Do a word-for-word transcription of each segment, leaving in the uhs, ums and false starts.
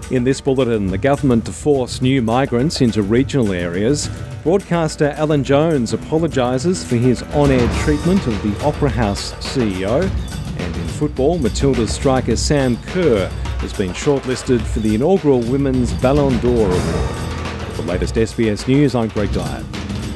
In this bulletin, the government to force new migrants into regional areas. Broadcaster Alan Jones apologises for his on-air treatment of the Opera House C E O. And in football, Matilda's striker Sam Kerr has been shortlisted for the inaugural Women's Ballon d'Or Award. For the latest S B S News, I'm Greg Dyer.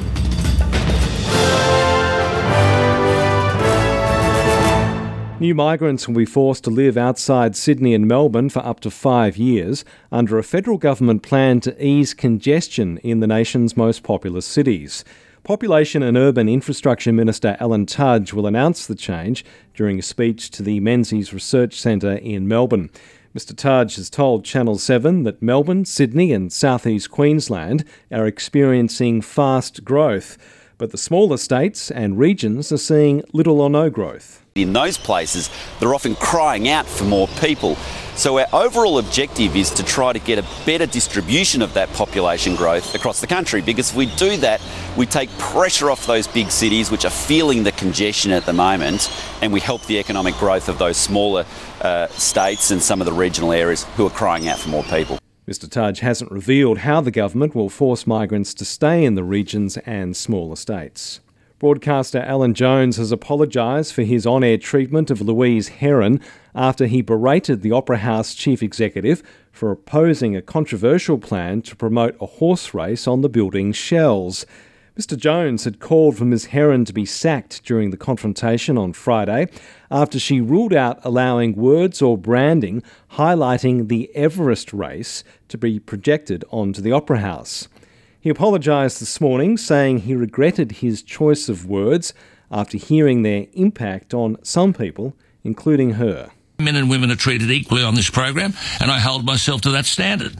New migrants will be forced to live outside Sydney and Melbourne for up to five years under a federal government plan to ease congestion in the nation's most populous cities. Population and Urban Infrastructure Minister Alan Tudge will announce the change during a speech to the Menzies Research Centre in Melbourne. Mister Tudge has told Channel seven that Melbourne, Sydney and South East Queensland are experiencing fast growth, but the smaller states and regions are seeing little or no growth. In those places, they're often crying out for more people. So our overall objective is to try to get a better distribution of that population growth across the country, because if we do that, we take pressure off those big cities which are feeling the congestion at the moment, and we help the economic growth of those smaller uh, states and some of the regional areas who are crying out for more people. Mister Tudge hasn't revealed how the government will force migrants to stay in the regions and smaller states. Broadcaster Alan Jones has apologised for his on-air treatment of Louise Heron after he berated the Opera House chief executive for opposing a controversial plan to promote a horse race on the building's shells. Mister Jones had called for Miz Heron to be sacked during the confrontation on Friday after she ruled out allowing words or branding highlighting the Everest race to be projected onto the Opera House. He apologised this morning, saying he regretted his choice of words after hearing their impact on some people, including her. Men and women are treated equally on this program, and I hold myself to that standard.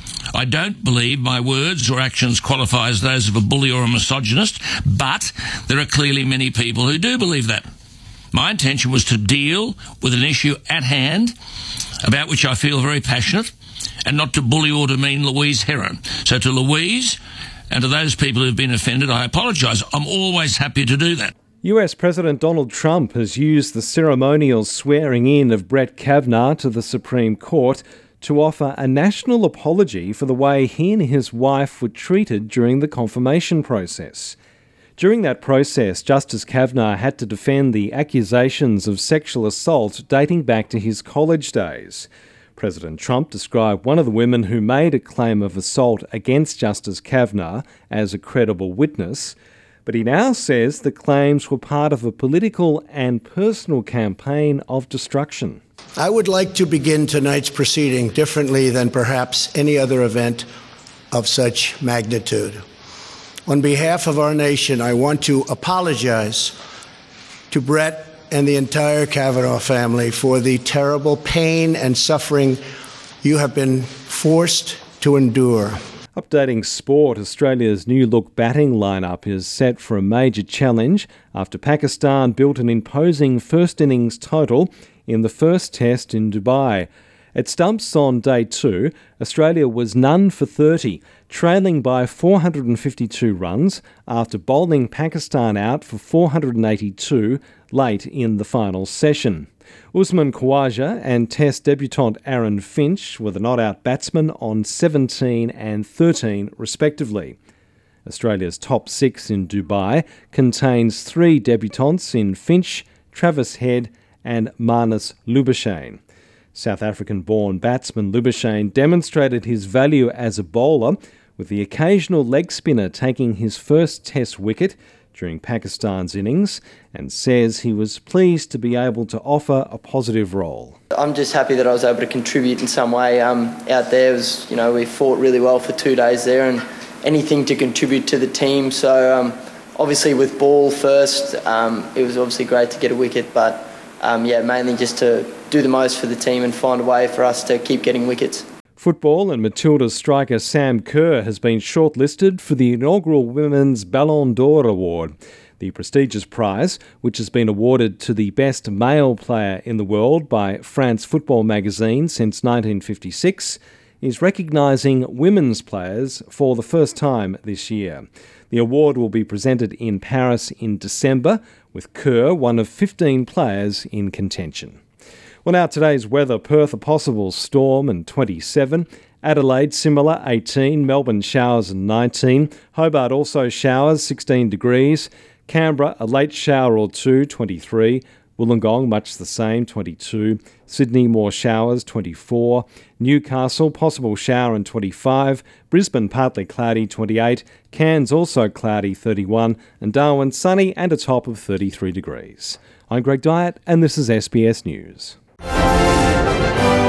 I don't believe my words or actions qualify as those of a bully or a misogynist, but there are clearly many people who do believe that. My intention was to deal with an issue at hand about which I feel very passionate, and not to bully or demean Louise Heron. So to Louise and to those people who've been offended, I apologise. I'm always happy to do that. U S President Donald Trump has used the ceremonial swearing in of Brett Kavanaugh to the Supreme Court to offer a national apology for the way he and his wife were treated during the confirmation process. During that process, Justice Kavanaugh had to defend the accusations of sexual assault dating back to his college days. President Trump described one of the women who made a claim of assault against Justice Kavanaugh as a credible witness, but he now says the claims were part of a political and personal campaign of destruction. I would like to begin tonight's proceeding differently than perhaps any other event of such magnitude. On behalf of our nation, I want to apologize to Brett and the entire Kavanaugh family for the terrible pain and suffering you have been forced to endure. Updating sport, Australia's new look batting lineup is set for a major challenge after Pakistan built an imposing first innings total in the first test in Dubai. At stumps on day two, Australia was none for thirty, trailing by four hundred fifty-two runs after bowling Pakistan out for four hundred eighty-two late in the final session. Usman Khawaja and Test debutant Aaron Finch were the not-out batsmen on seventeen and thirteen respectively. Australia's top six in Dubai contains three debutants in Finch, Travis Head and Marnus Labuschagne. South African-born batsman Labuschagne demonstrated his value as a bowler, with the occasional leg spinner taking his first Test wicket during Pakistan's innings, and says he was pleased to be able to offer a positive role. I'm just happy that I was able to contribute in some way um, out there. It was, you know, we fought really well for two days there, and anything to contribute to the team. So um, obviously with ball first, um, it was obviously great to get a wicket, but um, yeah, mainly just to do the most for the team and find a way for us to keep getting wickets. Football, and Matilda's striker Sam Kerr has been shortlisted for the inaugural Women's Ballon d'Or Award. The prestigious prize, which has been awarded to the best male player in the world by France Football magazine since nineteen fifty-six, is recognising women's players for the first time this year. The award will be presented in Paris in December, with Kerr one of fifteen players in contention. Well, now today's weather. Perth, a possible storm and twenty-seven. Adelaide, similar, eighteen. Melbourne, showers and nineteen. Hobart, also showers, sixteen degrees. Canberra, a late shower or two, twenty-three. Wollongong, much the same, twenty-two. Sydney, more showers, twenty-four. Newcastle, possible shower and twenty-five. Brisbane, partly cloudy, twenty-eight. Cairns, also cloudy, thirty-one. And Darwin, sunny and a top of thirty-three degrees. I'm Greg Dyett, and this is S B S News.